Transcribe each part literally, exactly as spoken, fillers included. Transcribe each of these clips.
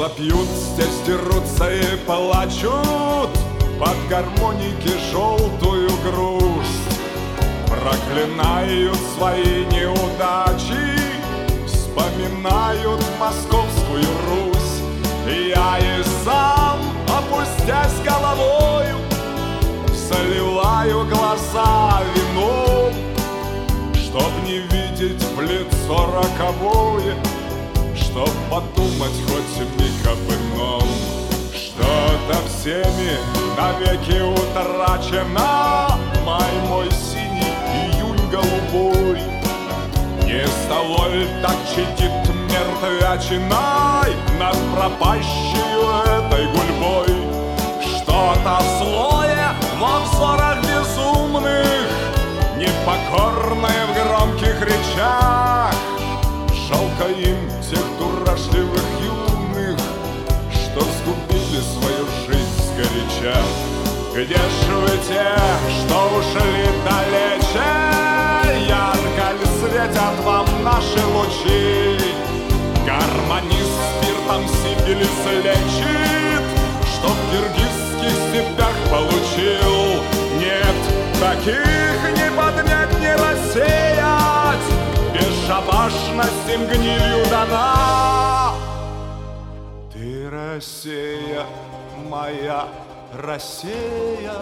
Вопьют, здесь дерутся и плачут под гармоники желтую грусть. Проклинают свои неудачи, вспоминают московскую Русь. Я и сам, опустясь головою, заливаю глаза вином, чтоб не видеть в лицо роковое, чтоб подумать хоть миг об ином. Что-то всеми навеки утрачено, май мой синий, июнь голубой. Не с того ль так чадит мертвячиной над пропащей этой гульбой? Что-то злое во взорах безумных, непокорное в громких речах. Жалко им тех дурашливых юных, что сгубили свою жизнь сгоряча. Где ж вы те, что ушли далече? Ярко ли светят вам наши лучи? Гармонист спиртом сифилис лечит, чтоб в киргизских степях получил. Нет, таких не поднять, не рассеять, бесшабашность им гнилью дана. Ты, Россия, моя Россия,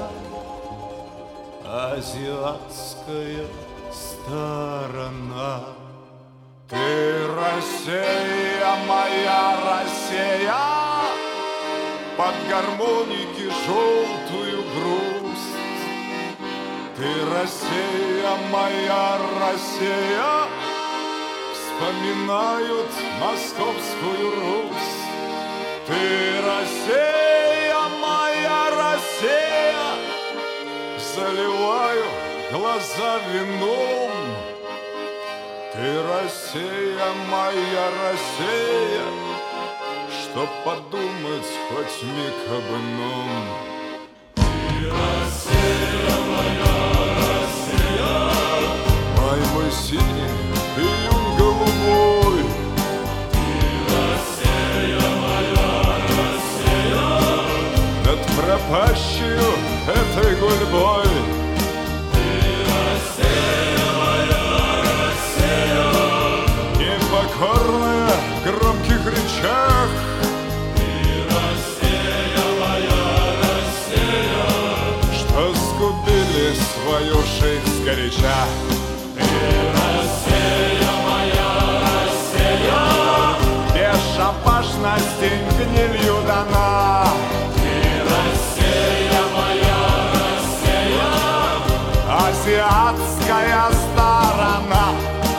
азиатская сторона. Ты, Россия, моя Россия, под гармоники желтую грусть. Ты, Россия, моя Россия, вспоминают московскую Русь. Ты, Россия, моя Россия, заливаю глаза вином. Ты, Россия, моя Россия, чтоб подумать хоть миг об ином. Ты, Россия, моя Россия, май мой синий, июнь голубой. Ты, Россия, моя Россия, над пропащую этой гульбой. Покорная в громких речах. Ты, Россия, моя Россия, что сгубили свою жизнь сгоряча. Ты, Россия, моя Россия, бесшабашность им гнилью дана. Ты, Россия, моя Россия, азиатская сторона.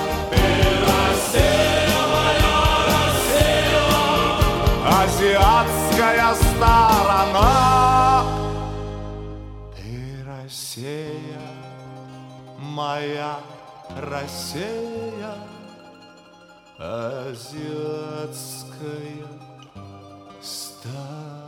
Азиатская сторона. Ты, Россия, моя Россия, азиатская сторона.